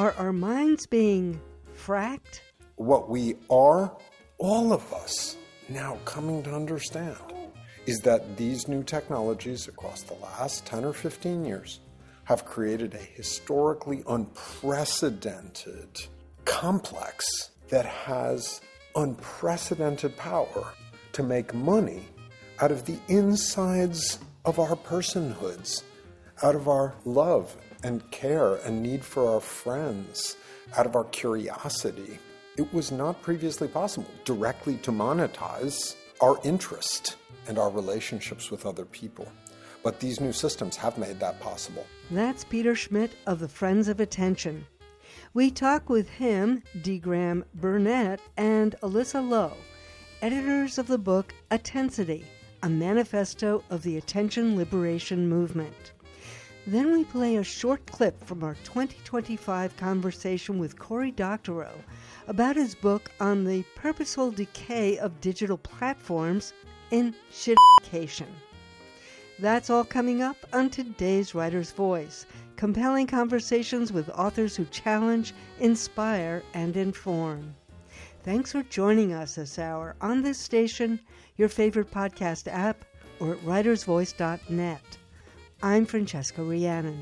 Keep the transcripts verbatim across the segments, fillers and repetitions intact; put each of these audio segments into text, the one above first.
Are our minds being fracked? What we are, all of us, now coming to understand is that these new technologies across the last ten or fifteen years have created a historically unprecedented complex that has unprecedented power to make money out of the insides of our personhoods, out of our love and care and need for our friends, out of our curiosity. It was not previously possible directly to monetize our interest and our relationships with other people. But these new systems have made that possible. That's Peter Schmidt of the Friends of Attention. We talk with him, D. Graham Burnett, and Alyssa Lowe, editors of the book Attensity, a manifesto of the attention liberation movement. Then we play a short clip from our twenty twenty-five conversation with Cory Doctorow about his book on the purposeful decay of digital platforms in shitcation. That's all coming up on today's Writer's Voice. Compelling conversations with authors who challenge, inspire, and inform. Thanks for joining us this hour on this station, your favorite podcast app, or at writers voice dot net. I'm Francesca Rhiannon.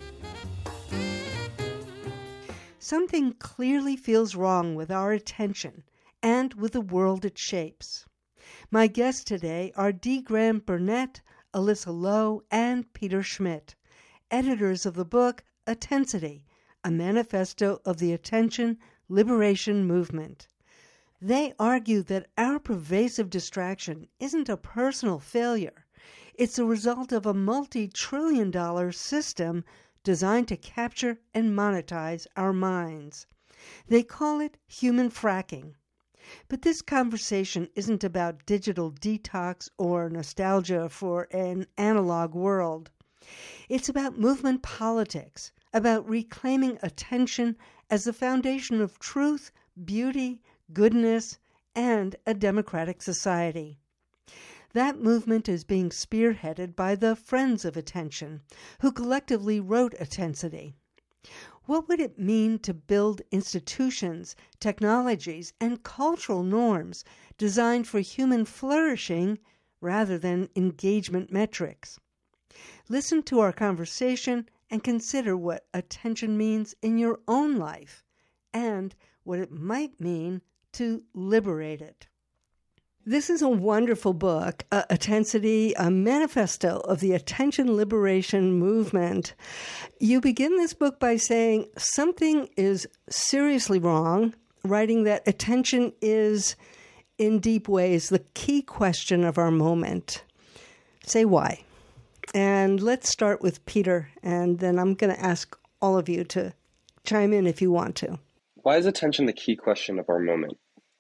Something clearly feels wrong with our attention and with the world it shapes. My guests today are D. Graham Burnett, Alyssa Lowe, and Peter Schmidt, editors of the book Attensity, a manifesto of the attention liberation movement. They argue that our pervasive distraction isn't a personal failure. It's a result of a multi-trillion dollar system designed to capture and monetize our minds. They call it human fracking. But this conversation isn't about digital detox or nostalgia for an analog world. It's about movement politics, about reclaiming attention as the foundation of truth, beauty, goodness, and a democratic society. That movement is being spearheaded by the Friends of Attention, who collectively wrote Attensity. What would it mean to build institutions, technologies, and cultural norms designed for human flourishing rather than engagement metrics? Listen to our conversation and consider what attention means in your own life and what it might mean to liberate it. This is a wonderful book, uh, Attensity, a manifesto of the attention liberation movement. You begin this book by saying something is seriously wrong, writing that attention is, in deep ways, the key question of our moment. Say why. And let's start with Peter, and then I'm going to ask all of you to chime in if you want to. Why is attention the key question of our moment?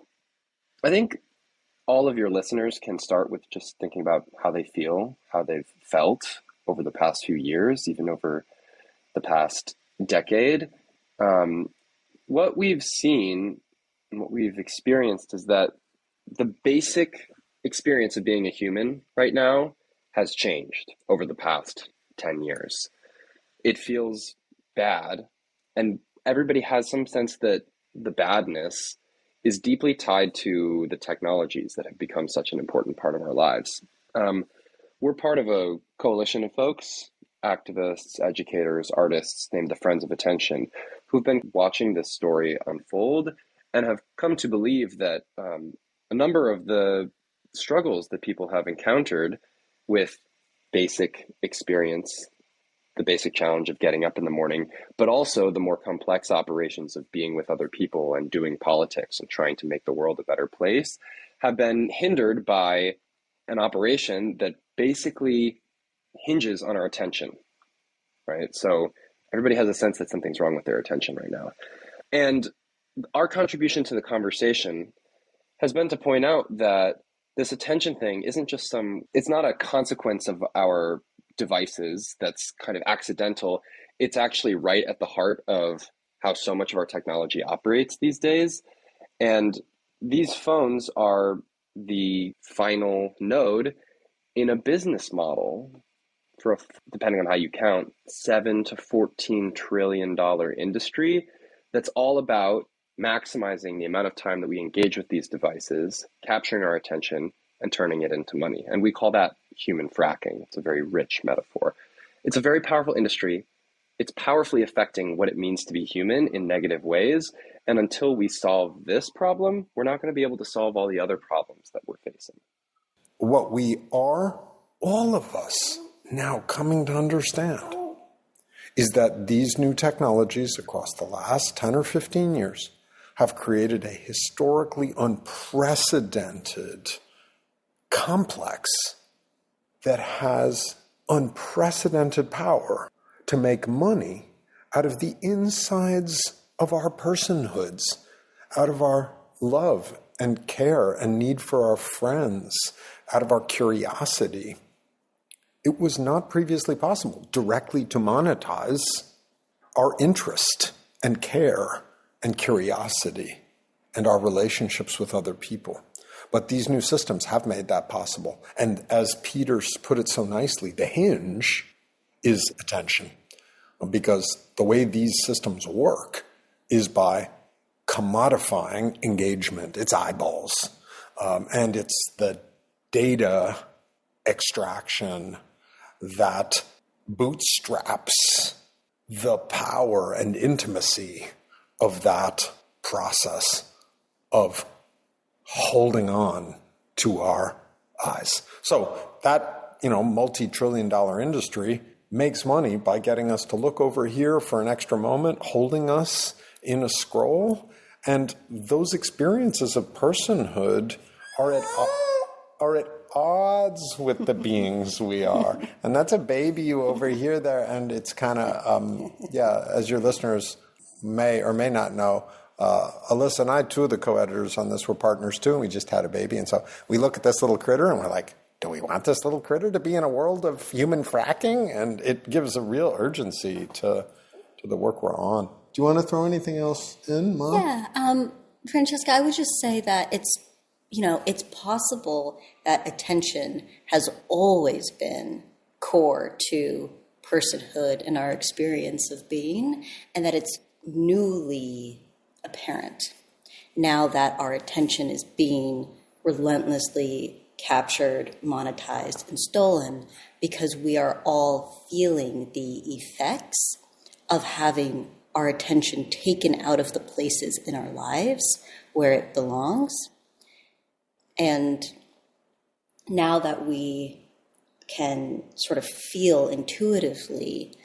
I think all of your listeners can start with just thinking about how they feel, how they've felt over the past few years, even over the past decade. Um, what we've seen and what we've experienced is that the basic experience of being a human right now has changed over the past ten years. It feels bad, and everybody has some sense that the badness is deeply tied to the technologies that have become such an important part of our lives. Um, we're part of a coalition of folks, activists, educators, artists, named the Friends of Attention, who've been watching this story unfold and have come to believe that um, a number of the struggles that people have encountered with basic experience, the basic challenge of getting up in the morning, but also the more complex operations of being with other people and doing politics and trying to make the world a better place, have been hindered by an operation that basically hinges on our attention, right? So everybody has a sense that something's wrong with their attention right now. And our contribution to the conversation has been to point out that this attention thing isn't just some, it's not a consequence of our devices that's kind of accidental. It's actually right at the heart of how so much of our technology operates these days. And these phones are the final node in a business model for, a, depending on how you count, seven to fourteen trillion dollar industry that's all about maximizing the amount of time that we engage with these devices, capturing our attention, and turning it into money. And we call that human fracking. It's a very rich metaphor. It's a very powerful industry. It's powerfully affecting what it means to be human in negative ways. And until we solve this problem, we're not going to be able to solve all the other problems that we're facing. What we are, all of us, now coming to understand is that these new technologies across the last ten or fifteen years have created a historically unprecedented complex that has unprecedented power to make money out of the insides of our personhoods, out of our love and care and need for our friends, out of our curiosity. It was not previously possible directly to monetize our interest and care and curiosity and our relationships with other people. But these new systems have made that possible. And as Peter put it so nicely, the hinge is attention. Because the way these systems work is by commodifying engagement. It's eyeballs. Um, and it's the data extraction that bootstraps the power and intimacy of that process of holding on to our eyes. So that, you know, multi-trillion dollar industry makes money by getting us to look over here for an extra moment, holding us in a scroll. And those experiences of personhood are at, are at odds with the beings we are. And that's a baby you overhear there. And it's kind of, um, yeah, as your listeners may or may not know, uh, Alyssa and I, two of the co-editors on this, were partners too, and we just had a baby. And so we look at this little critter and we're like, do we want this little critter to be in a world of human fracking? And it gives a real urgency to to the work we're on. Do you want to throw anything else in, Mom? Yeah, um, Francesca, I would just say that it's, you know, it's possible that attention has always been core to personhood and our experience of being, and that it's newly apparent now that our attention is being relentlessly captured, monetized, and stolen, because we are all feeling the effects of having our attention taken out of the places in our lives where it belongs. And now that we can sort of feel intuitively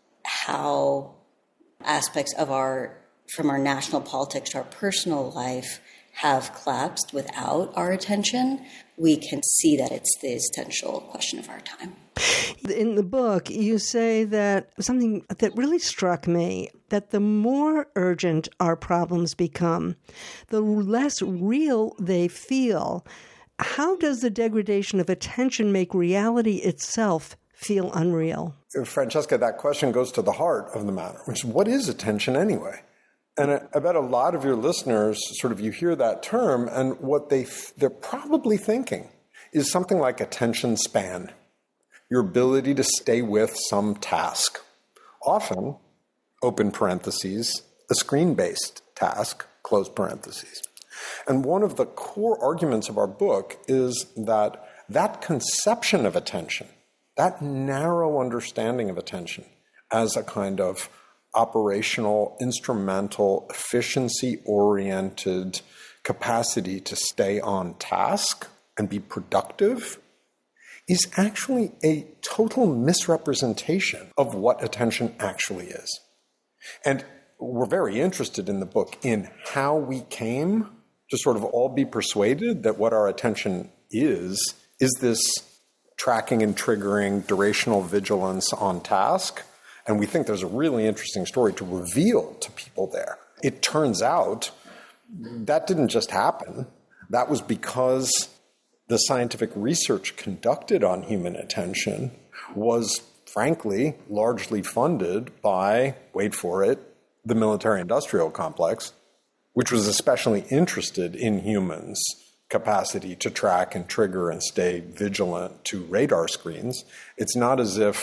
how aspects of our, from our national politics to our personal life, have collapsed without our attention, we can see that it's the essential question of our time. In the book, you say that something that really struck me, that the more urgent our problems become, the less real they feel. How does the degradation of attention make reality itself feel unreal? Francesca, that question goes to the heart of the matter, which is, what is attention anyway? And I, I bet a lot of your listeners, sort of, you hear that term, and what they they're probably thinking is something like attention span, your ability to stay with some task. Often, open parentheses, a screen-based task, close parentheses. And one of the core arguments of our book is that that conception of attention, that narrow understanding of attention as a kind of operational, instrumental, efficiency-oriented capacity to stay on task and be productive, is actually a total misrepresentation of what attention actually is. And we're very interested in the book in how we came to sort of all be persuaded that what our attention is, is this tracking and triggering durational vigilance on task. And we think there's a really interesting story to reveal to people there. It turns out that didn't just happen. That was because the scientific research conducted on human attention was, frankly, largely funded by, wait for it, the military-industrial complex, which was especially interested in humans' capacity to track and trigger and stay vigilant to radar screens. It's not as if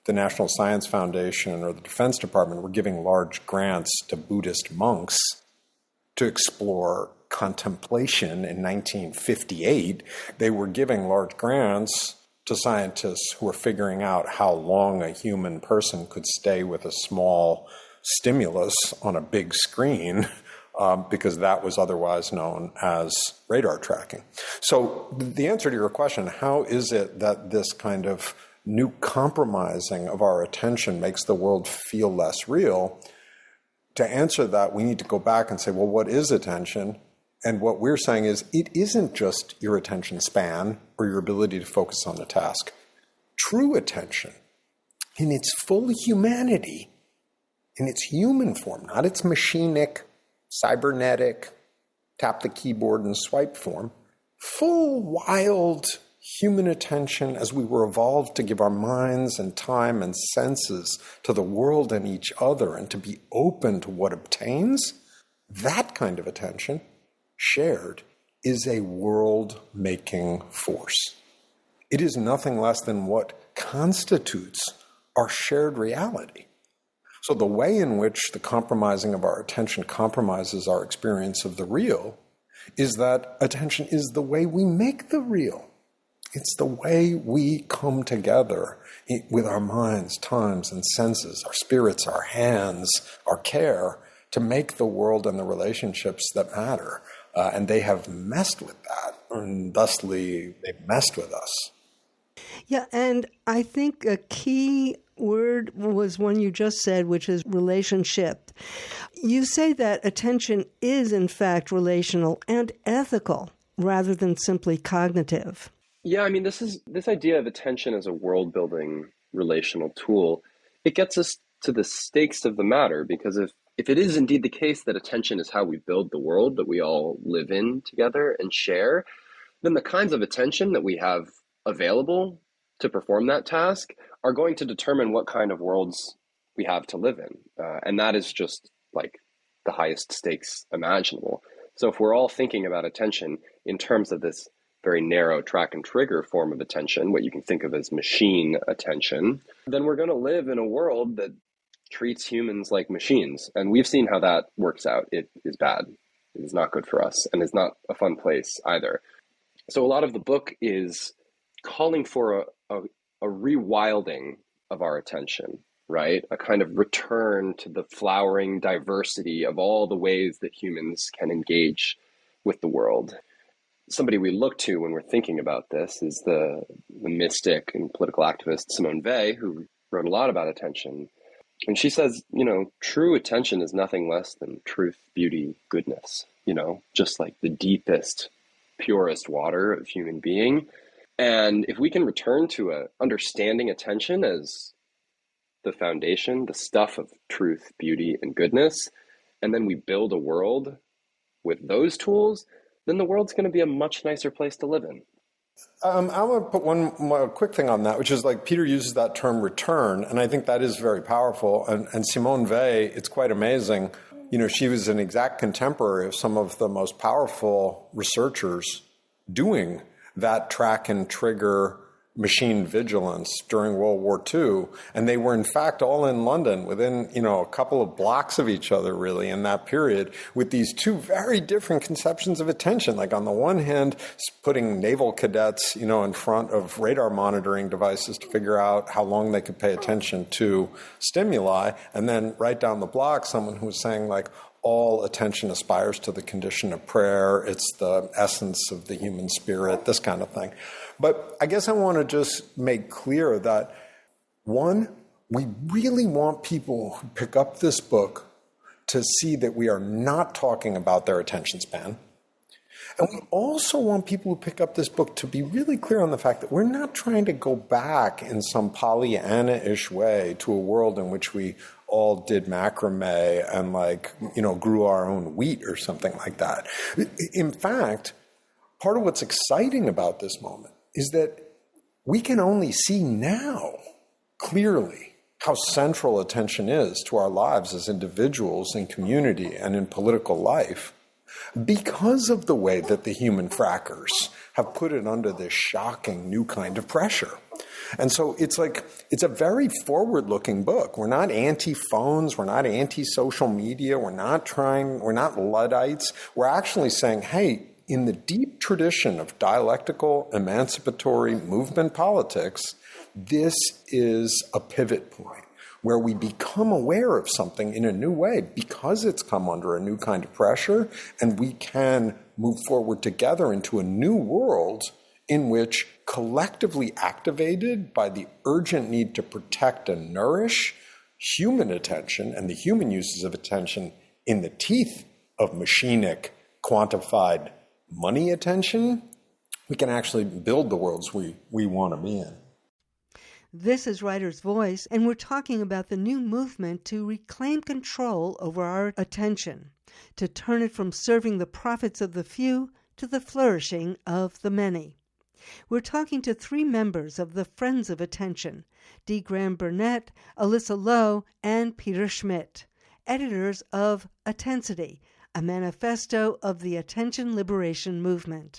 the National Science Foundation or the Defense Department were giving large grants to Buddhist monks to explore contemplation in nineteen fifty-eight, they were giving large grants to scientists who were figuring out how long a human person could stay with a small stimulus on a big screen, um, because that was otherwise known as radar tracking. So the answer to your question, how is it that this kind of new compromising of our attention makes the world feel less real? To answer that, we need to go back and say, well, what is attention? And what we're saying is it isn't just your attention span or your ability to focus on a task. True attention, in its full humanity, in its human form, not its machinic, cybernetic, tap the keyboard and swipe form, full, wild human attention as we were evolved to give our minds and time and senses to the world and each other and to be open to what obtains, that kind of attention, shared, is a world-making force. It is nothing less than what constitutes our shared reality. So the way in which the compromising of our attention compromises our experience of the real is that attention is the way we make the real. It's the way we come together with our minds, times, and senses, our spirits, our hands, our care, to make the world and the relationships that matter. Uh, and they have messed with that, and thusly they've messed with us. Yeah, and I think a key word was one you just said, which is relationship. You say that attention is, in fact, relational and ethical rather than simply cognitive. Yeah, I mean, this is this idea of attention as a world-building relational tool. It gets us to the stakes of the matter, because if, if it is indeed the case that attention is how we build the world that we all live in together and share, then the kinds of attention that we have available to perform that task are going to determine what kind of worlds we have to live in. Uh, and that is just like the highest stakes imaginable. So if we're all thinking about attention in terms of this very narrow track and trigger form of attention, what you can think of as machine attention, then we're going to live in a world that treats humans like machines. And we've seen how that works out. It is bad. It is not good for us, and it's not a fun place either. So a lot of the book is calling for a, a, a rewilding of our attention, right? A kind of return to the flowering diversity of all the ways that humans can engage with the world. Somebody we look to when we're thinking about this is the, the mystic and political activist Simone Weil, who wrote a lot about attention. And she says, you know, true attention is nothing less than truth, beauty, goodness, you know, just like the deepest, purest water of human being. And if we can return to a understanding attention as the foundation, the stuff of truth, beauty, and goodness, and then we build a world with those tools, then the world's going to be a much nicer place to live in. Um, I want to put one more quick thing on that, which is like Peter uses that term return, and I think that is very powerful. And, and Simone Weil, it's quite amazing. You know, she was an exact contemporary of some of the most powerful researchers doing that track and trigger machine vigilance during World War Two. And they were, in fact, all in London within, you know, a couple of blocks of each other, really, in that period, with these two very different conceptions of attention. Like, on the one hand, putting naval cadets, you know, in front of radar monitoring devices to figure out how long they could pay attention to stimuli. And then right down the block, someone who was saying, like, all attention aspires to the condition of prayer. It's the essence of the human spirit, this kind of thing. But I guess I want to just make clear that, one, we really want people who pick up this book to see that we are not talking about their attention span. And we also want people who pick up this book to be really clear on the fact that we're not trying to go back in some Pollyanna-ish way to a world in which we all did macrame and, like, you know, grew our own wheat or something like that. In fact, part of what's exciting about this moment is that we can only see now clearly how central attention is to our lives as individuals in community and in political life. because of the way that the human frackers have put it under this shocking new kind of pressure. And so it's like, it's a very forward-looking book. We're not anti-phones. We're not anti-social media. We're not trying, we're not Luddites. We're actually saying, hey, in the deep tradition of dialectical, emancipatory movement politics, this is a pivot point where we become aware of something in a new way because it's come under a new kind of pressure, and we can move forward together into a new world in which, collectively activated by the urgent need to protect and nourish human attention and the human uses of attention in the teeth of machinic, quantified money attention, we can actually build the worlds we, we want to be in. This is Writer's Voice, and we're talking about the new movement to reclaim control over our attention, to turn it from serving the profits of the few to the flourishing of the many. We're talking to three members of the Friends of Attention, D. Graham Burnett, Alyssa Lowe, and Peter Schmidt, editors of Attensity, a manifesto of the attention liberation movement.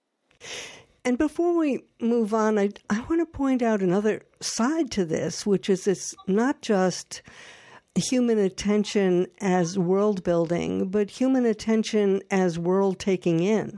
And before we move on, I, I want to point out another side to this, which is it's not just human attention as world building, but human attention as world taking in.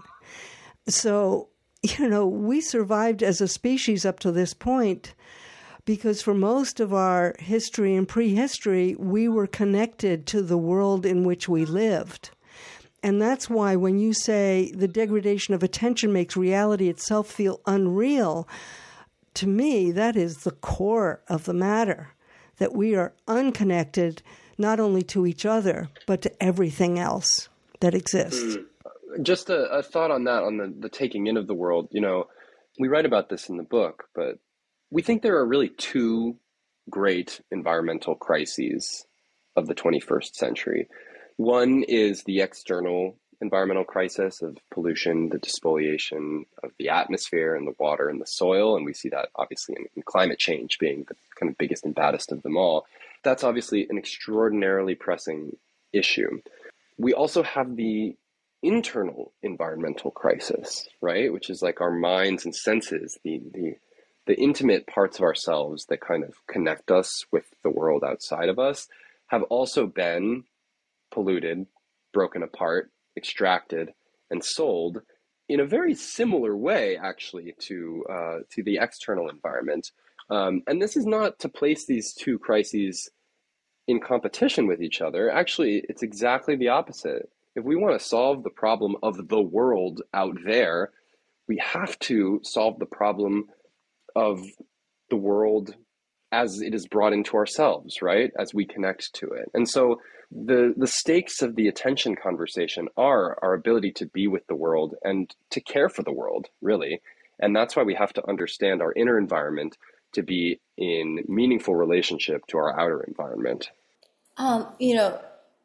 So, you know, we survived as a species up to this point because for most of our history and prehistory, we were connected to the world in which we lived. And that's why when you say the degradation of attention makes reality itself feel unreal, to me, that is the core of the matter, that we are unconnected not only to each other, but to everything else that exists. Mm. Just a, a thought on that, on the, the taking in of the world. You know, we write about this in the book, but we think there are really two great environmental crises of the twenty-first century. One is the external environmental crisis of pollution, the despoliation of the atmosphere and the water and the soil. And we see that obviously in, in climate change being the kind of biggest and baddest of them all. That's obviously an extraordinarily pressing issue. We also have the internal environmental crisis, right? Which is like our minds and senses, the, the, the intimate parts of ourselves that kind of connect us with the world outside of us have also been polluted, broken apart, extracted, and sold in a very similar way, actually, to uh, to the external environment. Um, and this is not to place these two crises in competition with each other. Actually, it's exactly the opposite. If we want to solve the problem of the world out there, we have to solve the problem of the world as it is brought into ourselves, right? As we connect to it. And so the the stakes of the attention conversation are our ability to be with the world and to care for the world, really. And that's why we have to understand our inner environment to be in meaningful relationship to our outer environment. Um, you know,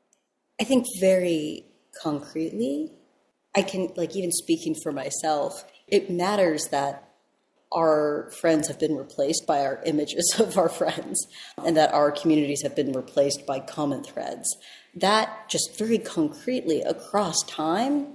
I think very concretely, I can, like, even speaking for myself, it matters that our friends have been replaced by our images of our friends and that our communities have been replaced by common threads. That just very concretely across time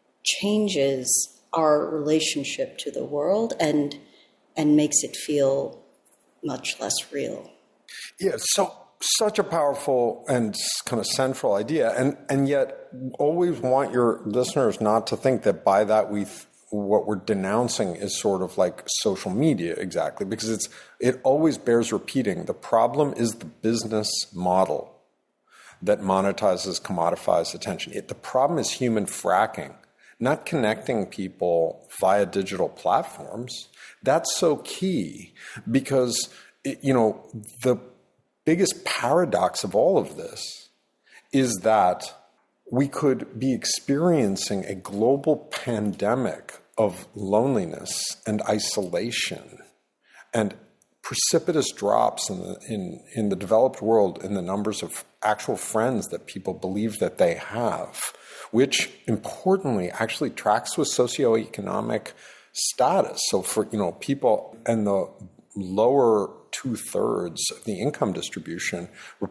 changes our relationship to the world and and makes it feel much less real. Yeah, so such a powerful and kind of central idea. And, and yet always want your listeners not to think that by that we th- what we're denouncing is sort of like social media exactly, because it's it always bears repeating. The problem is the business model that monetizes, commodifies attention. It, the problem is human fracking, not connecting people via digital platforms. That's so key because, it, you know, the biggest paradox of all of this is that we could be experiencing a global pandemic of loneliness and isolation and precipitous drops in the, in, in the developed world in the numbers of actual friends that people believe that they have, which importantly actually tracks with socioeconomic status. So for, you know, people in the lower two-thirds of the income distribution report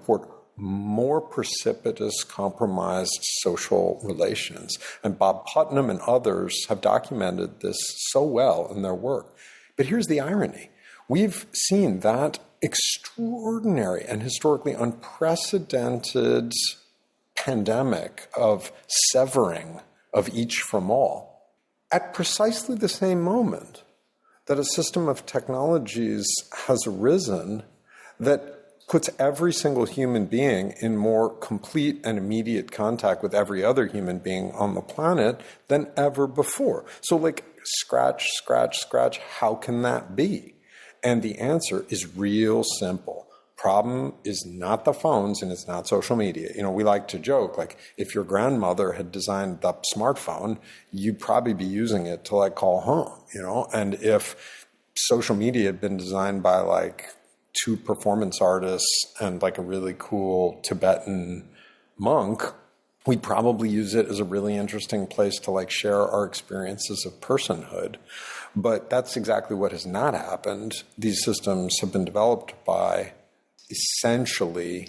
more precipitous, compromised social relations. And Bob Putnam and others have documented this so well in their work. But here's the irony. We've seen that extraordinary and historically unprecedented pandemic of severing of each from all at precisely the same moment that a system of technologies has arisen that puts every single human being in more complete and immediate contact with every other human being on the planet than ever before. So like, scratch, scratch, scratch, how can that be? And the answer is real simple. Problem is not the phones and it's not social media. You know, we like to joke, like, if your grandmother had designed the smartphone, you'd probably be using it to, like, call home, you know? And if social media had been designed by, like, two performance artists and, like, a really cool Tibetan monk, we'd probably use it as a really interesting place to, like, share our experiences of personhood. But that's exactly what has not happened. These systems have been developed by essentially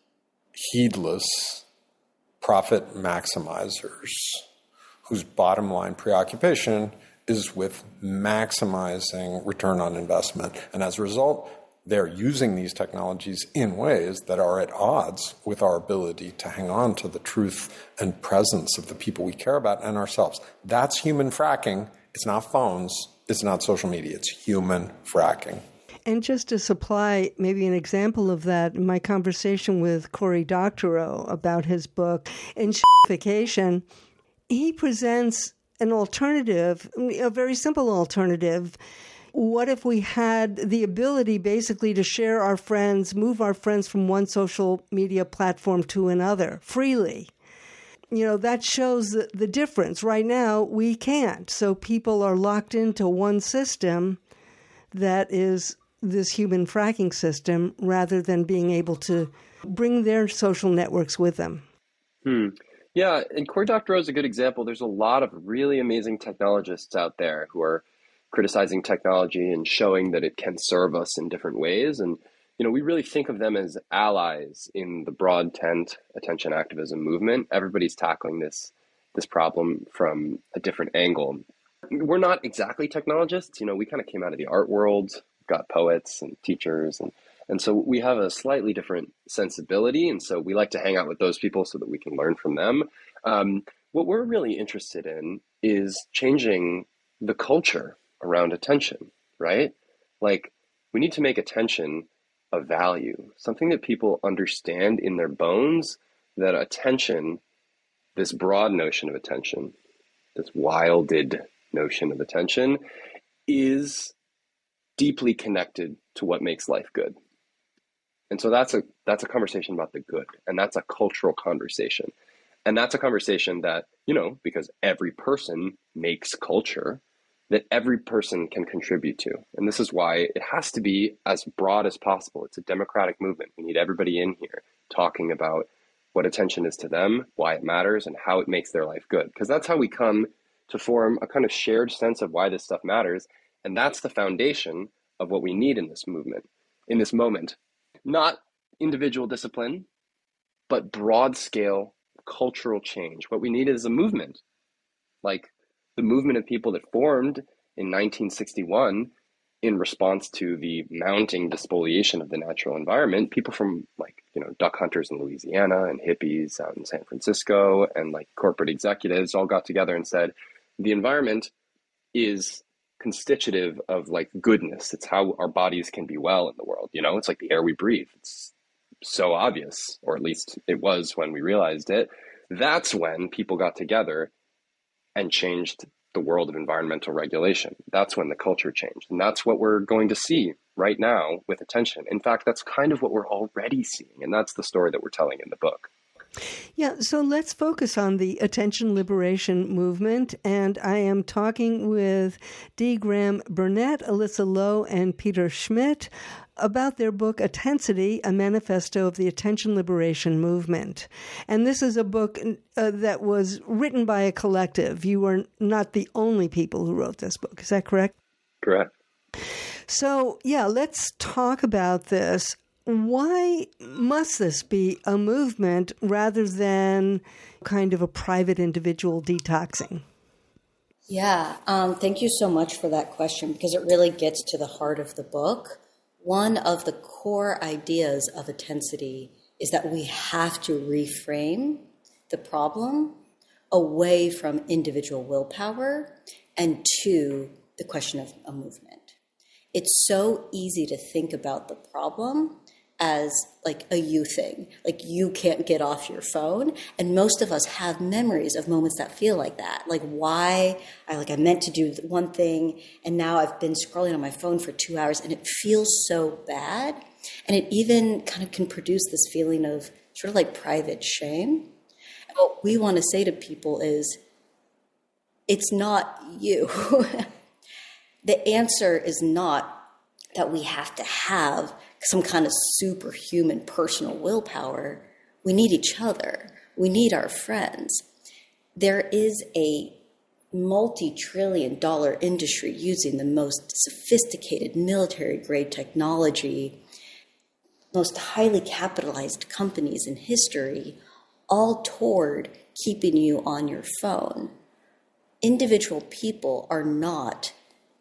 heedless profit maximizers whose bottom line preoccupation is with maximizing return on investment. And as a result, they're using these technologies in ways that are at odds with our ability to hang on to the truth and presence of the people we care about and ourselves. That's human fracking. It's not phones. It's not social media. It's human fracking. And just to supply maybe an example of that, in my conversation with Cory Doctorow about his book, Enshittification, he presents an alternative, a very simple alternative. What if we had the ability basically to share our friends, move our friends from one social media platform to another freely? You know, that shows the, the difference. Right now, we can't. So people are locked into one system that is this human fracking system rather than being able to bring their social networks with them. Hmm. Yeah, and Cory Doctorow is a good example. There's a lot of really amazing technologists out there who are criticizing technology and showing that it can serve us in different ways. And, you know, we really think of them as allies in the broad tent attention activism movement. Everybody's tackling this, this problem from a different angle. We're not exactly technologists. You know, we kind of came out of the art world, got poets and teachers. And, and so we have a slightly different sensibility. And so we like to hang out with those people so that we can learn from them. Um, what we're really interested in is changing the culture around attention, right? Like, we need to make attention a value, something that people understand in their bones, that attention, this broad notion of attention, this wilded notion of attention, is deeply connected to what makes life good. And so that's a that's a conversation about the good, and that's a cultural conversation. And that's a conversation that, you know, because every person makes culture, that every person can contribute to. And this is why it has to be as broad as possible. It's a democratic movement. We need everybody in here talking about what attention is to them, why it matters, and how it makes their life good. Because that's how we come to form a kind of shared sense of why this stuff matters. And that's the foundation of what we need in this movement, in this moment. Not individual discipline, but broad scale cultural change. What we need is a movement, like the movement of people that formed in nineteen sixty-one in response to the mounting despoliation of the natural environment. People from, like, you know, duck hunters in Louisiana and hippies out in San Francisco and like corporate executives all got together and said, the environment is constitutive of like goodness. It's how our bodies can be well in the world. You know, it's like the air we breathe. It's so obvious, or at least it was when we realized it. That's when people got together and changed the world of environmental regulation. That's when the culture changed. And that's what we're going to see right now with attention. In fact, that's kind of what we're already seeing. And that's the story that we're telling in the book. Yeah, so let's focus on the attention liberation movement. And I am talking with D. Graham Burnett, Alyssa Lowe, and Peter Schmidt about their book, Attensity, A Manifesto of the Attention Liberation Movement. And this is a book uh, that was written by a collective. You were not the only people who wrote this book. Is that correct? Correct. So, yeah, let's talk about this. why must this be a movement rather than kind of a private individual detoxing? Yeah, um, thank you so much for that question, because it really gets to the heart of the book. One of the core ideas of Intensity is that we have to reframe the problem away from individual willpower and to the question of a movement. It's so easy to think about the problem as like a you thing, like you can't get off your phone. And most of us have memories of moments that feel like that. Like why I like I meant to do one thing and now I've been scrolling on my phone for two hours and it feels so bad. And it even kind of can produce this feeling of sort of like private shame. And what we want to say to people is, it's not you. The answer is not that we have to have some kind of superhuman personal willpower. We need each other. We need our friends. There is a multi-trillion dollar industry using the most sophisticated military-grade technology, most highly capitalized companies in history, all toward keeping you on your phone. Individual people are not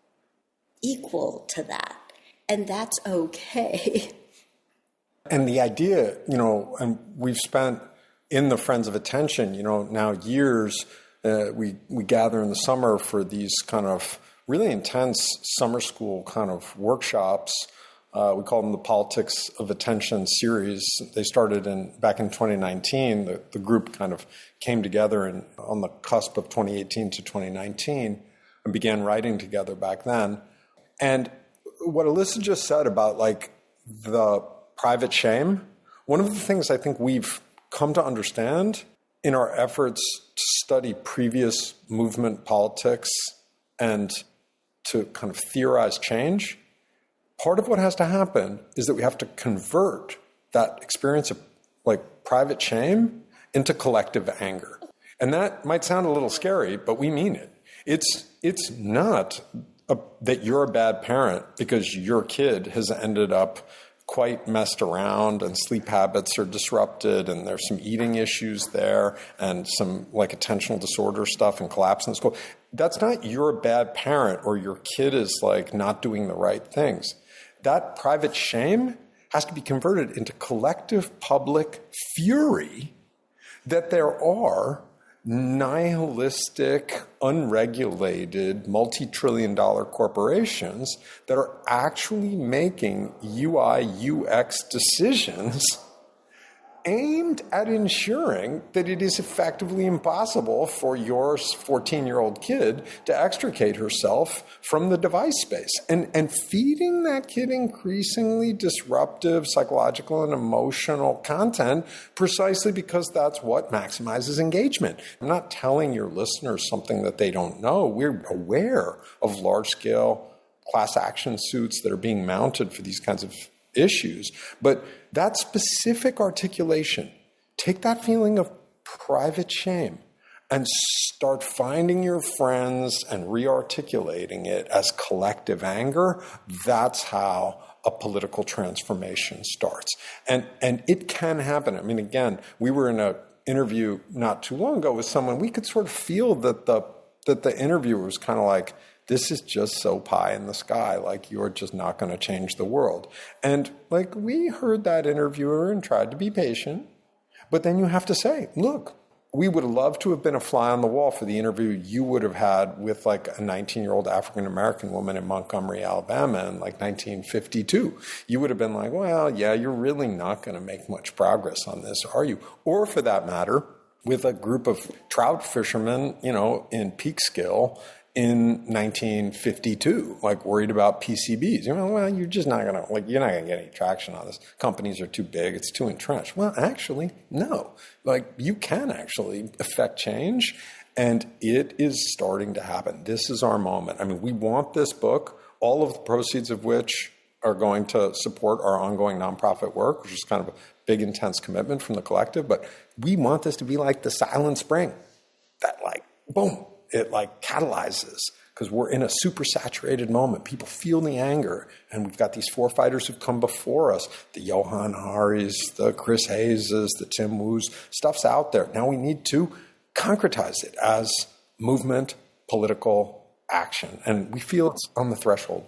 equal to that. And that's okay. And the idea, you know, and we've spent in the Friends of Attention, you know, now years, uh, we, we gather in the summer for these kind of really intense summer school kind of workshops. Uh, we call them the Politics of Attention series. They started in back in twenty nineteen. The, the group kind of came together in, on the cusp of twenty eighteen to twenty nineteen and began writing together back then. And what Alyssa just said about like the private shame, one of the things I think we've come to understand in our efforts to study previous movement politics and to kind of theorize change, part of what has to happen is that we have to convert that experience of like private shame into collective anger. And that might sound a little scary, but we mean it. It's, it's not A, that you're a bad parent because your kid has ended up quite messed around and sleep habits are disrupted and there's some eating issues there and some like attentional disorder stuff and collapse in school. That's not you're a bad parent or your kid is like not doing the right things. That private shame has to be converted into collective public fury that there are nihilistic, unregulated, multi-trillion dollar corporations that are actually making U I, U X decisions aimed at ensuring that it is effectively impossible for your fourteen-year-old kid to extricate herself from the device space. And, and feeding that kid increasingly disruptive psychological and emotional content precisely because that's what maximizes engagement. I'm not telling your listeners something that they don't know. We're aware of large-scale class action suits that are being mounted for these kinds of issues. But that specific articulation, take that feeling of private shame and start finding your friends and re-articulating it as collective anger. That's how a political transformation starts. And, and it can happen. I mean, again, we were in an interview not too long ago with someone. We could sort of feel that the, that the interviewer was kind of like, this is just so pie in the sky, like you're just not going to change the world. And like we heard that interviewer and tried to be patient, but then you have to say, look, we would love to have been a fly on the wall for the interview you would have had with like a nineteen-year-old African-American woman in Montgomery, Alabama in like nineteen fifty-two. You would have been like, well, yeah, you're really not going to make much progress on this, are you? Or for that matter, with a group of trout fishermen, you know, in Peekskill in nineteen fifty-two, like worried about P C Bs. You know, well, you're just not gonna like you're not gonna get any traction on this. Companies are too big, it's too entrenched. Well, actually, no. Like you can actually affect change, and it is starting to happen. This is our moment. I mean, we want this book, all of the proceeds of which are going to support our ongoing nonprofit work, which is kind of a big, intense commitment from the collective. But we want this to be like the Silent Spring, that like boom. It like catalyzes because we're in a super saturated moment. People feel the anger, and we've got these four fighters who've come before us, the Johan Haris, the Chris Hayeses, the Tim Woos. Stuff's out there. Now we need to concretize it as movement, political action, and we feel it's on the threshold.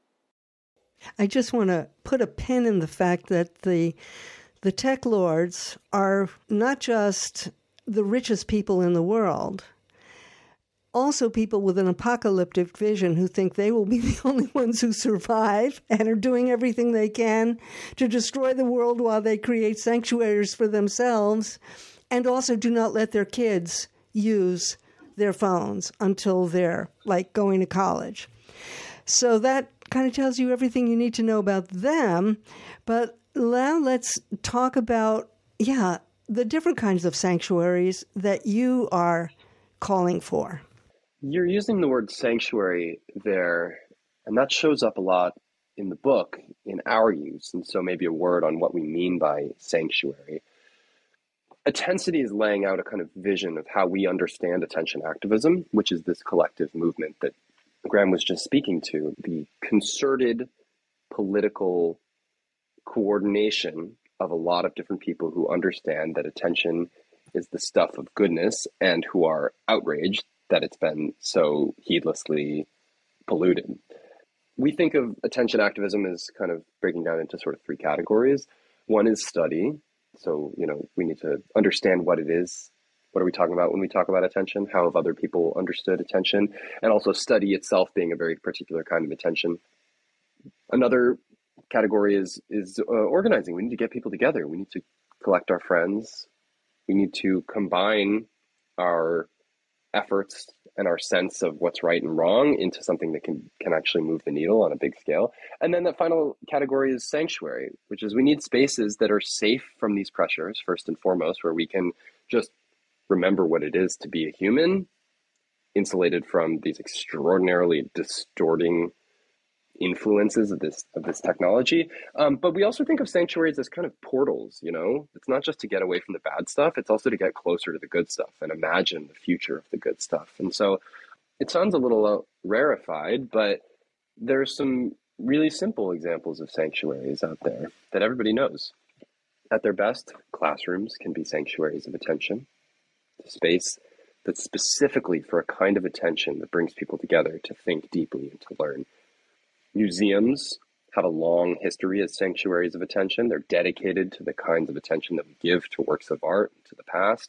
I just want to put a pin in the fact that the the tech lords are not just the richest people in the world, also people with an apocalyptic vision who think they will be the only ones who survive and are doing everything they can to destroy the world while they create sanctuaries for themselves, and also do not let their kids use their phones until they're like going to college. So that kind of tells you everything you need to know about them. But now let's talk about, yeah, the different kinds of sanctuaries that you are calling for. You're using the word sanctuary there, and that shows up a lot in the book in our use. And so maybe a word on what we mean by sanctuary. Attensity is laying out a kind of vision of how we understand attention activism, which is this collective movement that Graham was just speaking to, the concerted political coordination of a lot of different people who understand that attention is the stuff of goodness and who are outraged that it's been so heedlessly polluted. We think of attention activism as kind of breaking down into sort of three categories. One is study. So, you know, we need to understand what it is. What are we talking about when we talk about attention? How have other people understood attention? And also study itself being a very particular kind of attention. Another category is is uh, organizing. We need to get people together. We need to collect our friends. We need to combine our efforts and our sense of what's right and wrong into something that can, can actually move the needle on a big scale. And then the final category is sanctuary, which is we need spaces that are safe from these pressures, first and foremost, where we can just remember what it is to be a human, insulated from these extraordinarily distorting influences of this of this technology. Um, but we also think of sanctuaries as kind of portals, you know? It's not just to get away from the bad stuff, it's also to get closer to the good stuff and imagine the future of the good stuff. And so it sounds a little uh, rarefied, but there's some really simple examples of sanctuaries out there that everybody knows. At their best, classrooms can be sanctuaries of attention. A space that's specifically for a kind of attention that brings people together to think deeply and to learn. Museums have a long history as sanctuaries of attention. They're dedicated to the kinds of attention that we give to works of art, to the past.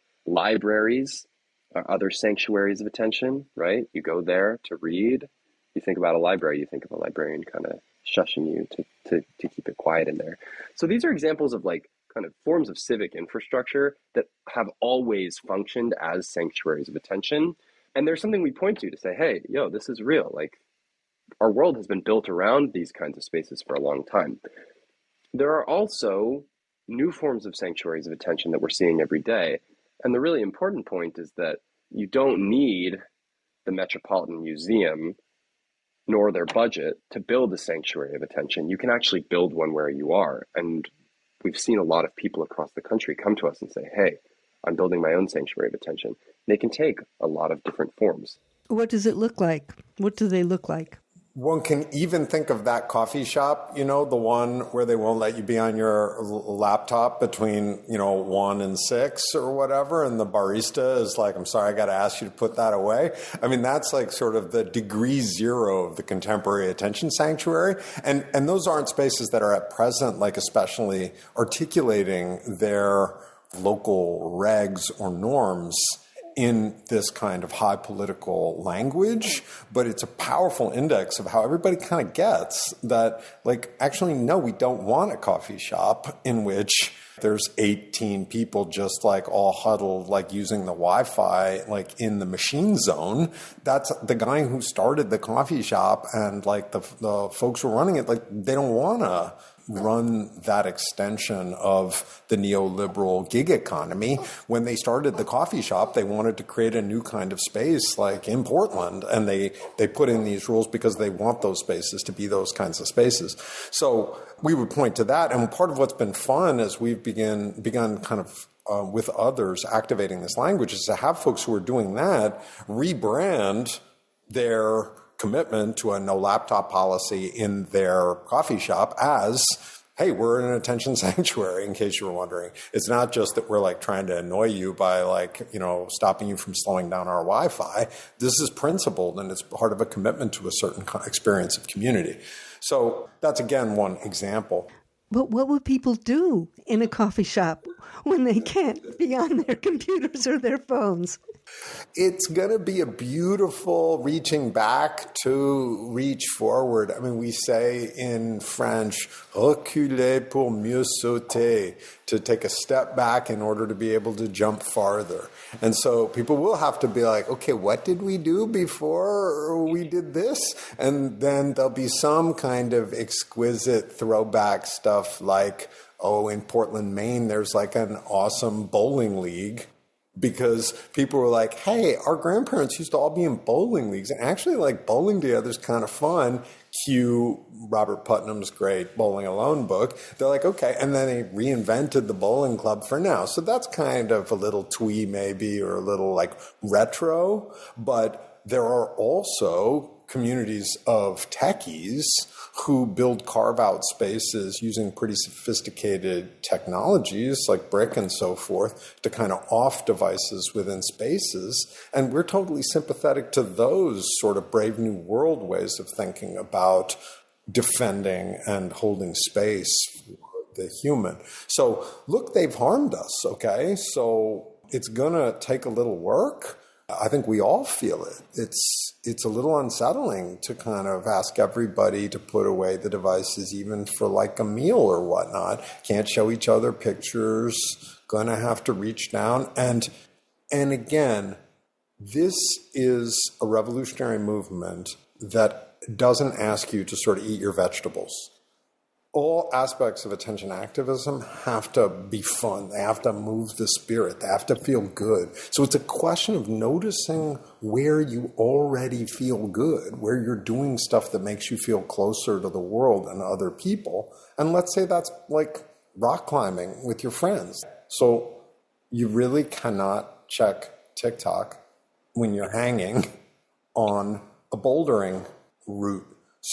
Libraries are other sanctuaries of attention, right? You go there to read. You think about a library, you think of a librarian kind of shushing you to, to, to keep it quiet in there. So these are examples of like kind of forms of civic infrastructure that have always functioned as sanctuaries of attention. And there's something we point to to say, hey, yo, this is real. Like, our world has been built around these kinds of spaces for a long time. There are also new forms of sanctuaries of attention that we're seeing every day. And the really important point is that you don't need the Metropolitan Museum nor their budget to build a sanctuary of attention. You can actually build one where you are. And we've seen a lot of people across the country come to us and say, hey, I'm building my own sanctuary of attention. They can take a lot of different forms. What does it look like? What do they look like? One can even think of that coffee shop, you know, the one where they won't let you be on your l- laptop between, you know, one and six or whatever. And the barista is like, I'm sorry, I got to ask you to put that away. I mean, that's like sort of the degree zero of the contemporary attention sanctuary. And, and those aren't spaces that are at present, like especially articulating their local regs or norms in this kind of high political language, but it's a powerful index of how everybody kind of gets that, like, actually, no, we don't want a coffee shop in which there's eighteen people just like all huddled, like using the Wi-Fi, like in the machine zone. That's the guy who started the coffee shop, and like the, the folks who are running it, like they don't want to run that extension of the neoliberal gig economy. When they started the coffee shop, they wanted to create a new kind of space like in Portland, and they, they put in these rules because they want those spaces to be those kinds of spaces. So we would point to that, and part of what's been fun as we've begin, begun kind of uh, with others activating this language is to have folks who are doing that rebrand their commitment to a no laptop policy in their coffee shop as, hey, we're in an attention sanctuary, in case you were wondering. It's not just that we're like trying to annoy you by like, you know, stopping you from slowing down our Wi-Fi. This is principled and it's part of a commitment to a certain experience of community. So that's, again, one example. But what would people do in a coffee shop when they can't be on their computers or their phones? It's going to be a beautiful reaching back to reach forward. I mean, we say in French, reculer pour mieux sauter, to take a step back in order to be able to jump farther. And so people will have to be like, okay, what did we do before we did this? And then there'll be some kind of exquisite throwback stuff like, oh, in Portland, Maine, there's like an awesome bowling league. Because people were like, hey, our grandparents used to all be in bowling leagues. And actually, like, bowling together is kind of fun. Cue Robert Putnam's great Bowling Alone book. They're like, okay. And then they reinvented the bowling club for now. So that's kind of a little twee maybe, or a little, like, retro. But there are also communities of techies who build carve-out spaces using pretty sophisticated technologies like Brick and so forth to kind of off devices within spaces. And we're totally sympathetic to those sort of brave new world ways of thinking about defending and holding space for the human. So look, they've harmed us, okay? So it's going to take a little work. I think we all feel it. It's it's a little unsettling to kind of ask everybody to put away the devices, even for like a meal or whatnot. Can't show each other pictures, gonna have to reach down. And, and again, this is a revolutionary movement that doesn't ask you to sort of eat your vegetables. All aspects of attention activism have to be fun. They have to move the spirit. They have to feel good. So it's a question of noticing where you already feel good, where you're doing stuff that makes you feel closer to the world and other people. And let's say that's like rock climbing with your friends. So you really cannot check TikTok when you're hanging on a bouldering route.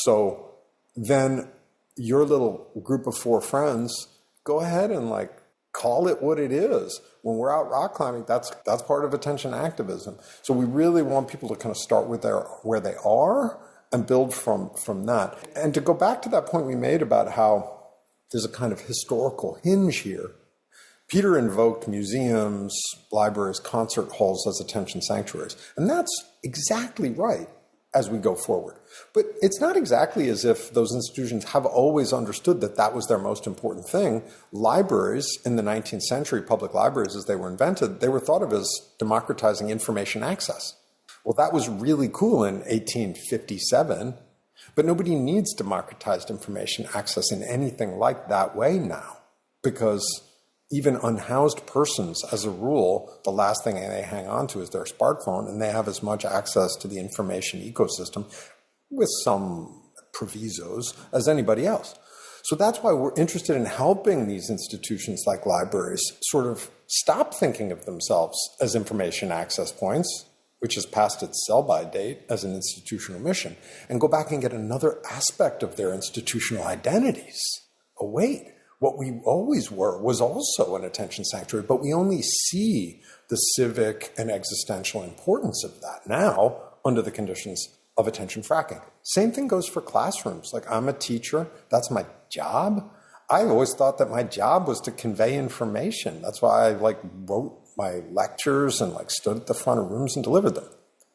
So then your little group of four friends, go ahead and like call it what it is. When we're out rock climbing, that's that's part of attention activism. So we really want people to kind of start with their where they are and build from from that. And to go back to that point we made about how there's a kind of historical hinge here. Peter invoked museums, libraries, concert halls as attention sanctuaries. And that's exactly right as we go forward. But it's not exactly as if those institutions have always understood that that was their most important thing. Libraries in the nineteenth century, public libraries as they were invented, they were thought of as democratizing information access. Well, that was really cool in eighteen fifty-seven, but nobody needs democratized information access in anything like that way now, because even unhoused persons, as a rule, the last thing they hang on to is their smartphone, and they have as much access to the information ecosystem with some provisos as anybody else. So that's why we're interested in helping these institutions like libraries sort of stop thinking of themselves as information access points, which has passed its sell-by date as an institutional mission, and go back and get another aspect of their institutional identities. Oh, wait. What we always were was also an attention sanctuary, but we only see the civic and existential importance of that now under the conditions of attention fracking. Same thing goes for classrooms. Like, I'm a teacher. That's my job. I always thought that my job was to convey information. That's why I like wrote my lectures and like stood at the front of rooms and delivered them.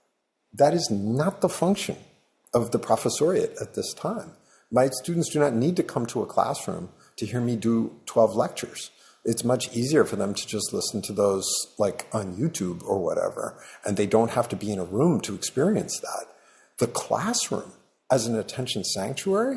That is not the function of the professoriate at this time. My students do not need to come to a classroom to hear me do twelve lectures. It's much easier for them to just listen to those like on YouTube or whatever, and they don't have to be in a room to experience that. The classroom as an attention sanctuary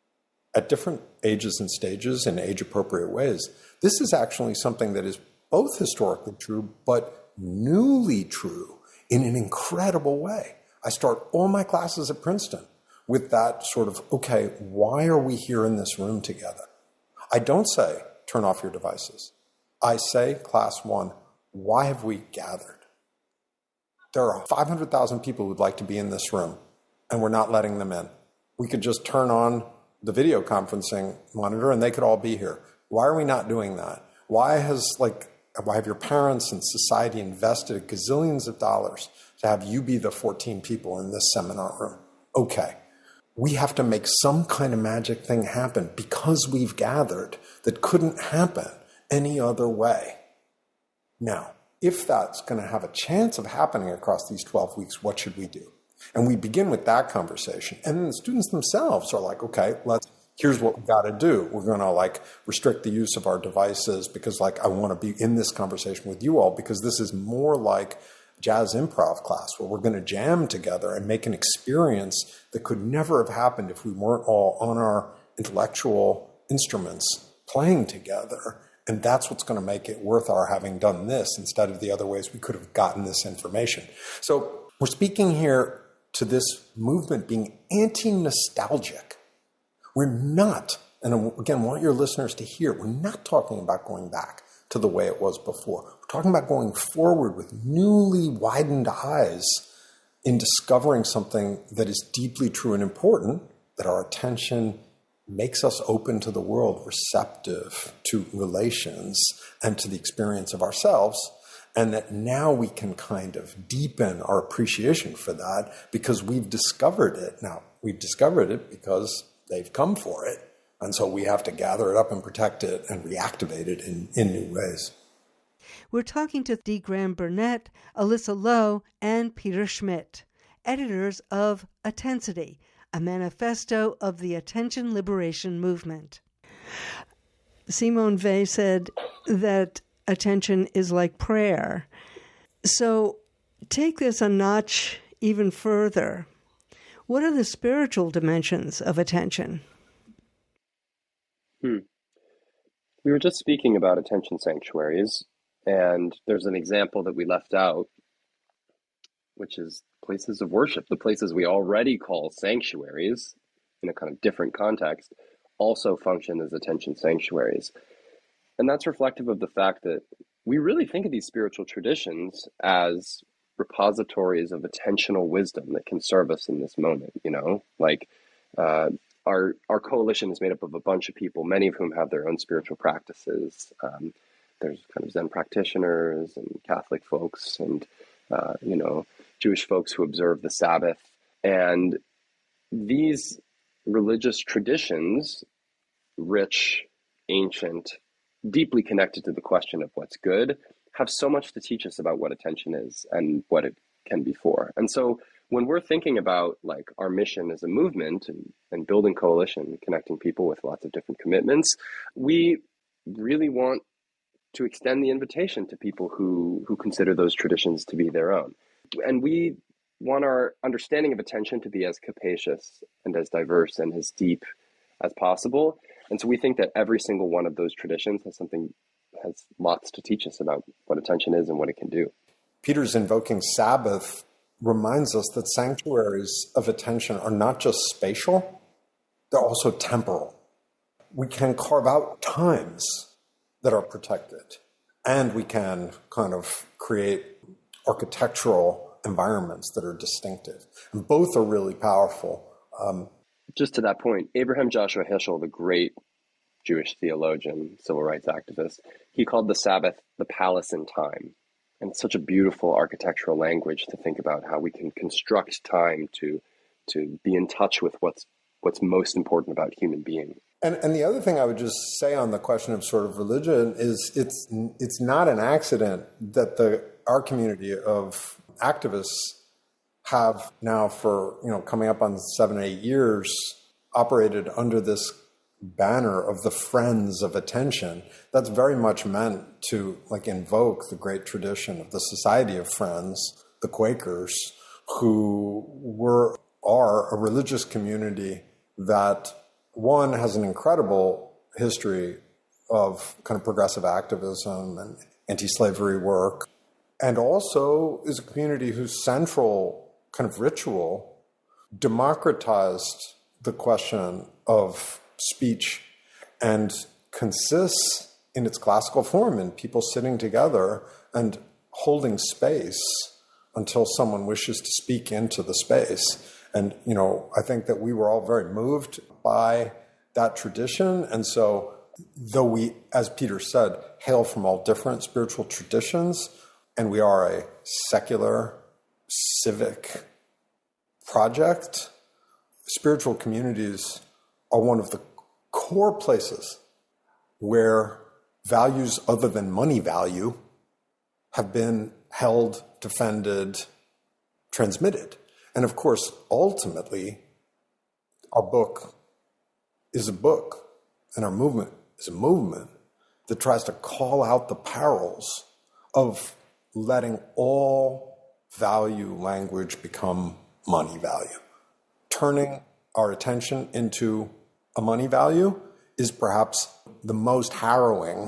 at different ages and stages in age-appropriate ways, this is actually something that is both historically true but newly true in an incredible way. I start all my classes at Princeton with that sort of, okay, why are we here in this room together? I don't say, turn off your devices. I say, class one, why have we gathered? there are five hundred thousand people who'd like to be in this room, and we're not letting them in. We could just turn on the video conferencing monitor and they could all be here. Why are we not doing that? Why has, like, why have your parents and society invested gazillions of dollars to have you be the fourteen people in this seminar room? Okay. We have to make some kind of magic thing happen because we've gathered that couldn't happen any other way. Now, if that's going to have a chance of happening across these twelve weeks, what should we do? And we begin with that conversation. And then the students themselves are like, okay, let's, here's what we've got to do. We're going to like restrict the use of our devices because like I want to be in this conversation with you all because this is more like jazz improv class where we're going to jam together and make an experience that could never have happened if we weren't all on our intellectual instruments playing together. And that's what's going to make it worth our having done this instead of the other ways we could have gotten this information. So we're speaking here to this movement being anti-nostalgic. We're not, and again, I want your listeners to hear, we're not talking about going back to the way it was before. We're talking about going forward with newly widened eyes in discovering something that is deeply true and important, that our attention makes us open to the world, receptive to relations and to the experience of ourselves, and that now we can kind of deepen our appreciation for that because we've discovered it. Now, we've discovered it because they've come for it. And so we have to gather it up and protect it and reactivate it in, in new ways. We're talking to D. Graham Burnett, Alyssa Lowe, and Peter Schmidt, editors of Attensity, a manifesto of the attention liberation movement. Simone Weil said that attention is like prayer. So take this a notch even further. What are the spiritual dimensions of attention? Hmm. We were just speaking about attention sanctuaries, and there's an example that we left out, which is places of worship. The places we already call sanctuaries in a kind of different context also function as attention sanctuaries. And that's reflective of the fact that we really think of these spiritual traditions as repositories of attentional wisdom that can serve us in this moment, you know, like uh, our our coalition is made up of a bunch of people, many of whom have their own spiritual practices. Um, there's kind of Zen practitioners and Catholic folks and, uh, you know, Jewish folks who observe the Sabbath. And these religious traditions, rich, ancient, deeply connected to the question of what's good, have so much to teach us about what attention is and what it can be for. And so when we're thinking about like our mission as a movement and, and building coalition, connecting people with lots of different commitments, we really want to extend the invitation to people who, who consider those traditions to be their own. And we want our understanding of attention to be as capacious and as diverse and as deep as possible. And so we think that every single one of those traditions has something, has lots to teach us about what attention is and what it can do. Peter's invoking Sabbath reminds us that sanctuaries of attention are not just spatial, they're also temporal. We can carve out times that are protected, and we can kind of create architectural environments that are distinctive. And both are really powerful. Um, Just to that point, Abraham Joshua Heschel, the great Jewish theologian, civil rights activist, he called the Sabbath the palace in time. And it's such a beautiful architectural language to think about how we can construct time to to be in touch with what's what's most important about human being. And, and the other thing I would just say on the question of sort of religion is it's it's not an accident that the our community of activists have now for, you know, coming up on seven, eight years, operated under this banner of the Friends of Attention. That's very much meant to like invoke the great tradition of the Society of Friends, the Quakers, who were are a religious community that, one, has an incredible history of kind of progressive activism and anti-slavery work, and also is a community whose central kind of ritual democratized the question of speech and consists in its classical form in people sitting together and holding space until someone wishes to speak into the space. And, you know, I think that we were all very moved by that tradition. And so, though we, as Peter said, hail from all different spiritual traditions, and we are a secular, civic project, spiritual communities are one of the core places where values other than money value have been held, defended, transmitted. And of course, ultimately, our book is a book, and our movement is a movement that tries to call out the perils of letting all value language become money value. Turning our attention into a money value is perhaps the most harrowing,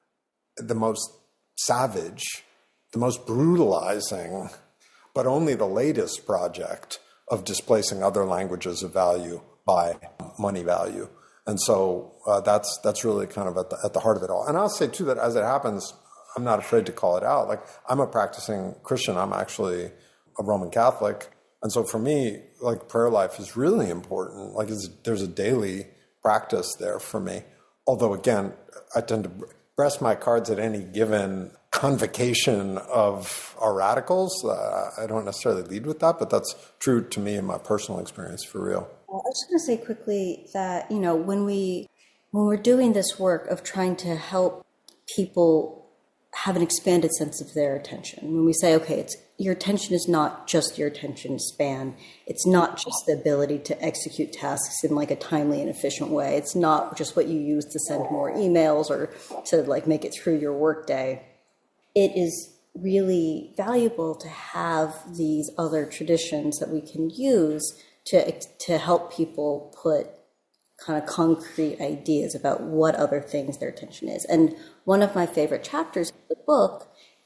the most savage, the most brutalizing, but only the latest project of displacing other languages of value by money value. And so uh, that's that's really kind of at the, at the heart of it all. And I'll say, too, that as it happens, I'm not afraid to call it out. Like, I'm a practicing Christian. I'm actually a Roman Catholic. And so for me, like, prayer life is really important. Like, it's, there's a daily practice there for me. Although, again, I tend to press my cards at any given convocation of our radicals. Uh, I don't necessarily lead with that, but that's true to me in my personal experience, for real. Well, I was just going to say quickly that, you know, when we when we're doing this work of trying to help people have an expanded sense of their attention, when we say, okay, it's your attention is not just your attention span. It's not just the ability to execute tasks in like a timely and efficient way. It's not just what you use to send more emails or to like make it through your workday. It is really valuable to have these other traditions that we can use to to help people put kind of concrete ideas about what other things their attention is. And one of my favorite chapters of the book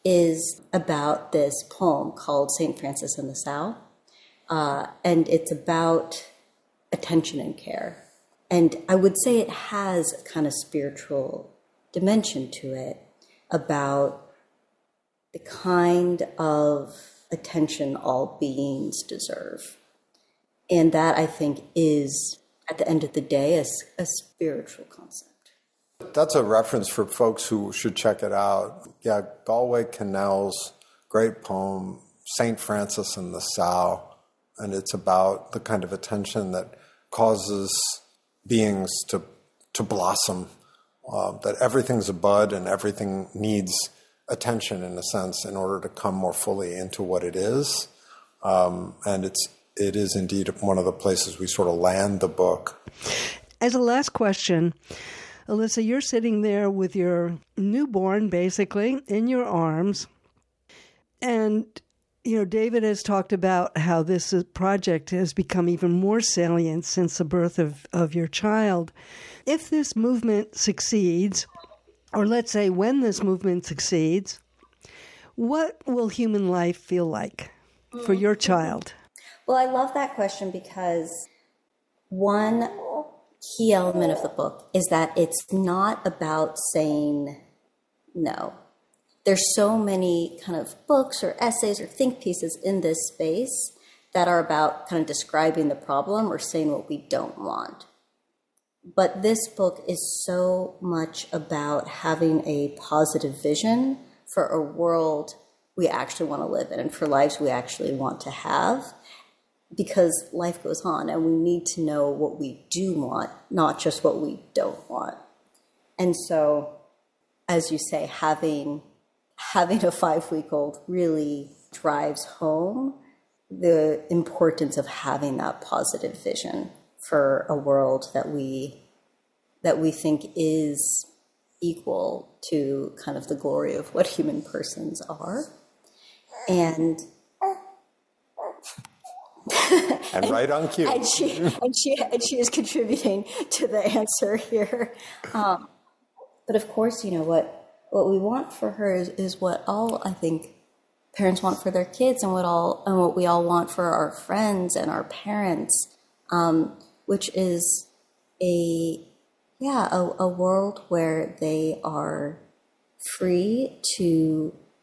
is about this poem called Saint Francis and the Sow. Uh, and it's about attention and care. And I would say it has a kind of spiritual dimension to it about the kind of attention all beings deserve. And that, I think, is, at the end of the day, a, a spiritual concept. That's a reference for folks who should check it out. Yeah, Galway Kinnell's great poem, Saint Francis and the Sow, and it's about the kind of attention that causes beings to to blossom, uh, that everything's a bud and everything needs attention, in a sense, in order to come more fully into what it is. Um, and it's it is indeed one of the places we sort of land the book. As a last question, Alyssa, you're sitting there with your newborn, basically, in your arms. And, you know, David has talked about how this project has become even more salient since the birth of, of your child. If this movement succeeds, or let's say when this movement succeeds, what will human life feel like for your child? Well, I love that question because one key element of the book is that it's not about saying no. There's so many kind of books or essays or think pieces in this space that are about kind of describing the problem or saying what we don't want. But this book is so much about having a positive vision for a world we actually want to live in and for lives we actually want to have. Because life goes on and we need to know what we do want, not just what we don't want. And so, as you say, having having a five-week-old really drives home the importance of having that positive vision for a world that we that we think is equal to kind of the glory of what human persons are. And And, and right on cue. And she, and she and she is contributing to the answer here. Um, but of course, you know, what what we want for her is, is what all, I think, parents want for their kids and what all and what we all want for our friends and our parents, um, which is a yeah, a, a world where they are free to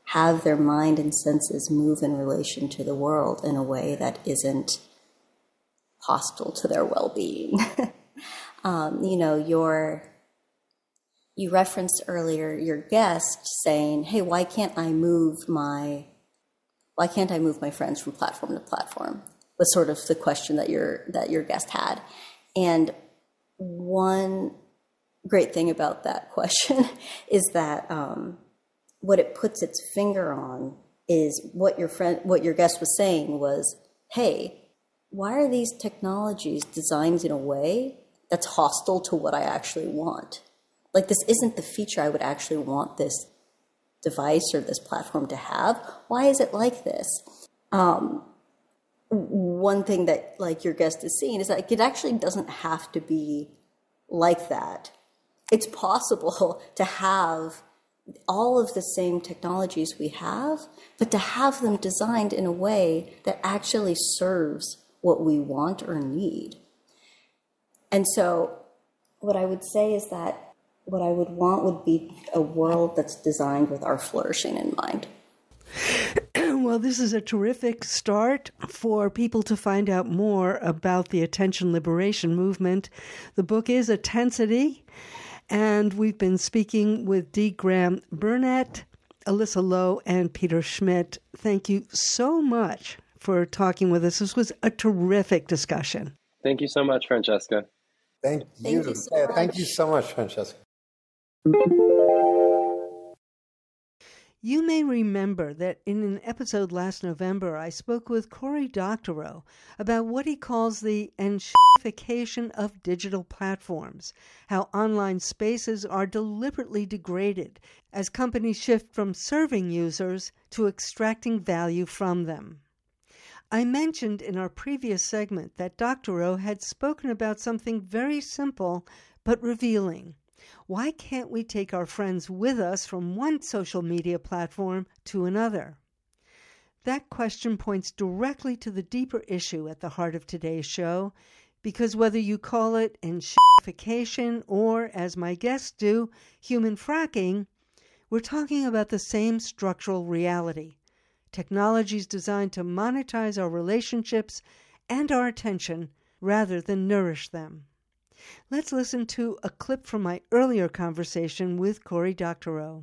have their mind and senses move in relation to the world in a way that isn't hostile to their well-being. um, you know, your, you referenced earlier your guest saying, hey, why can't I move my, why can't I move my friends from platform to platform? Was sort of the question that your, that your guest had. And one great thing about that question is that, um, what it puts its finger on is what your friend, what your guest was saying was, hey, why are these technologies designed in a way that's hostile to what I actually want? Like, this isn't the feature I would actually want this device or this platform to have. Why is it like this? Um, one thing that, like, your guest is seeing is that it actually doesn't have to be like that. It's possible to have all of the same technologies we have, but to have them designed in a way that actually serves what we want or need. And so what I would say is that what I would want would be a world that's designed with our flourishing in mind. Well, this is a terrific start for people to find out more about the attention liberation movement. The book is Attensity. And we've been speaking with D. Graham Burnett, Alyssa Lowe, and Peter Schmidt. Thank you so much for talking with us. This was a terrific discussion. Thank you so much, Francesca. Thank you. Thank you so yeah, much. Thank you so much, Francesca. You may remember that in an episode last November, I spoke with Cory Doctorow about what he calls the enshittification of digital platforms, how online spaces are deliberately degraded as companies shift from serving users to extracting value from them. I mentioned in our previous segment that Doctorow had spoken about something very simple but revealing. Why can't we take our friends with us from one social media platform to another? That question points directly to the deeper issue at the heart of today's show, because whether you call it enshittification or, as my guests do, human fracking, we're talking about the same structural reality. Technologies designed to monetize our relationships and our attention rather than nourish them. Let's listen to a clip from my earlier conversation with Cory Doctorow.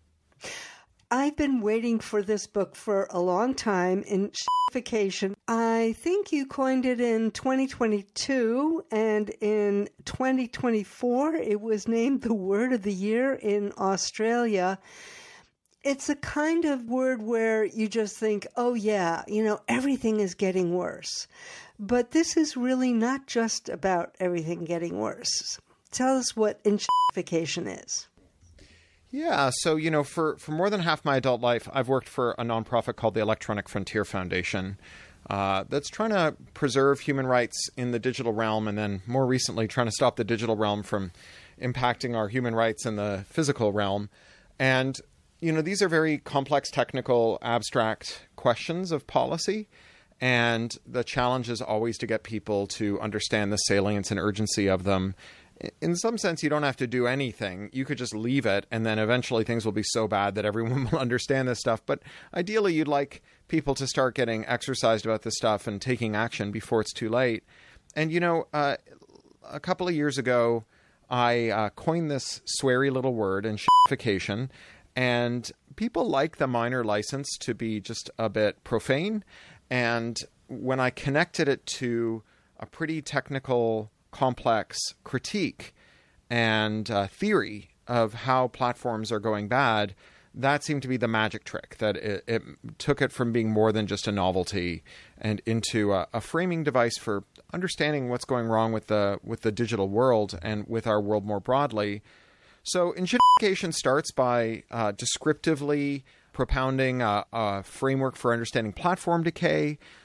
I've been waiting for this book for a long time, Enshittification. I think you coined it in twenty twenty-two, and in twenty twenty-four it was named the Word of the Year in Australia. It's a kind of word where you just think, oh yeah, you know, everything is getting worse. But this is really not just about everything getting worse. Tell us what enshittification is. Yeah, so, you know, for, for more than half my adult life, I've worked for a nonprofit called the Electronic Frontier Foundation uh, that's trying to preserve human rights in the digital realm, and then more recently trying to stop the digital realm from impacting our human rights in the physical realm. And, you know, these are very complex, technical, abstract questions of policy. And the challenge is always to get people to understand the salience and urgency of them. In some sense, you don't have to do anything. You could just leave it, and then eventually things will be so bad that everyone will understand this stuff. But ideally, you'd like people to start getting exercised about this stuff and taking action before it's too late. And, you know, uh, a couple of years ago, I uh, coined this sweary little word, enshittification, and people like the minor license to be just a bit profane. And when I connected it to a pretty technical, complex critique and uh, theory of how platforms are going bad, that seemed to be the magic trick, that it, it took it from being more than just a novelty and into a, a framing device for understanding what's going wrong with the with the digital world and with our world more broadly. So enshittification starts by uh, descriptively propounding a, a framework for understanding platform decay.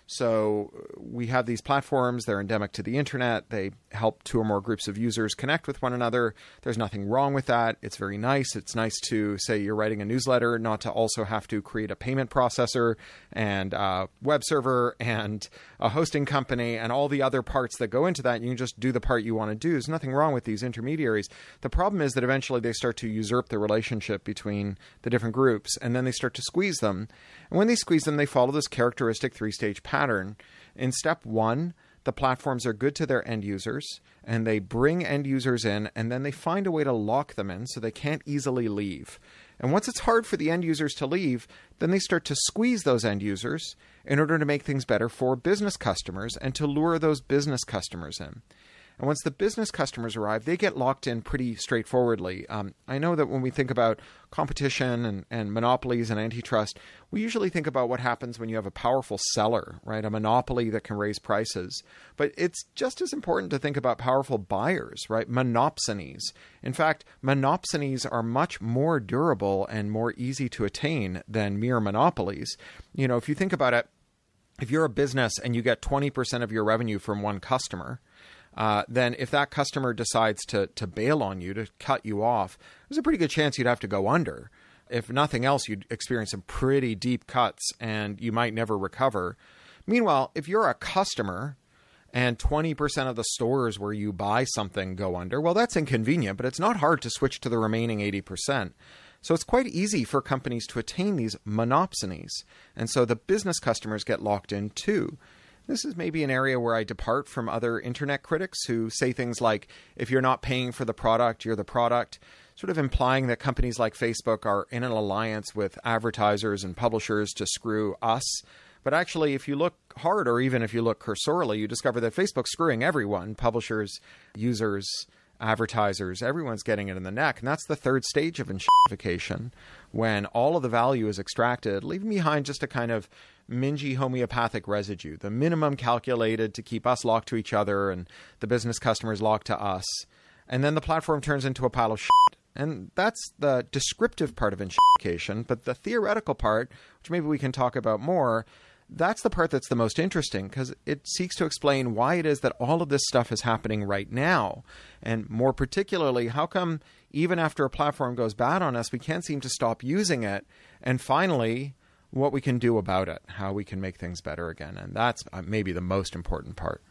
So we have these platforms. They're endemic to the internet. They help two or more groups of users connect with one another. There's nothing wrong with that. It's very nice. It's nice to, say you're writing a newsletter, not to also have to create a payment processor and a web server and a hosting company and all the other parts that go into that. You can just do the part you want to do. There's nothing wrong with these intermediaries. The problem is that eventually they start to usurp the relationship between the different groups, and then they start to squeeze them. And when they squeeze them, they follow this characteristic three-stage pattern. In step one, the platforms are good to their end users, and they bring end users in, and then they find a way to lock them in so they can't easily leave. And once it's hard for the end users to leave, then they start to squeeze those end users in order to make things better for business customers and to lure those business customers in. And once the business customers arrive, they get locked in pretty straightforwardly. Um, I know that when we think about competition and, and monopolies and antitrust, we usually think about what happens when you have a powerful seller, right? A monopoly that can raise prices. But it's just as important to think about powerful buyers, right? Monopsonies. In fact, monopsonies are much more durable and more easy to attain than mere monopolies. You know, if you think about it, if you're a business and you get twenty percent of your revenue from one customer, Uh, then if that customer decides to to bail on you, to cut you off, there's a pretty good chance you'd have to go under. If nothing else, you'd experience some pretty deep cuts and you might never recover. Meanwhile, if you're a customer and twenty percent of the stores where you buy something go under, well, that's inconvenient, but it's not hard to switch to the remaining eighty percent. So it's quite easy for companies to attain these monopsonies. And so the business customers get locked in too. This is maybe an area where I depart from other internet critics who say things like, if you're not paying for the product, you're the product, sort of implying that companies like Facebook are in an alliance with advertisers and publishers to screw us. But actually, if you look hard, or even if you look cursorily, you discover that Facebook's screwing everyone, publishers, users, advertisers, everyone's getting it in the neck. And that's the third stage of enshittification, when all of the value is extracted, leaving behind just a kind of mingy homeopathic residue, the minimum calculated to keep us locked to each other and the business customers locked to us. And then the platform turns into a pile of shit. And that's the descriptive part of enshittification. But the theoretical part, which maybe we can talk about more, that's the part that's the most interesting, because it seeks to explain why it is that all of this stuff is happening right now. And more particularly, how come even after a platform goes bad on us, we can't seem to stop using it? And finally, what we can do about it, how we can make things better again. And that's maybe the most important part.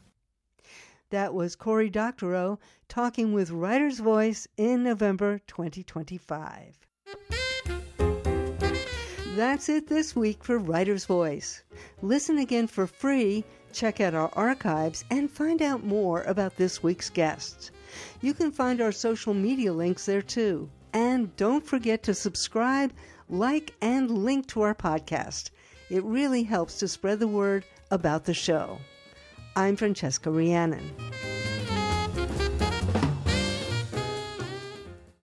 That was Cory Doctorow talking with Writer's Voice in November twenty twenty-five. That's it this week for Writer's Voice. Listen again for free, check out our archives, and find out more about this week's guests. You can find our social media links there too. And don't forget to subscribe, like, and link to our podcast. It really helps to spread the word about the show. I'm Francesca Rhiannon.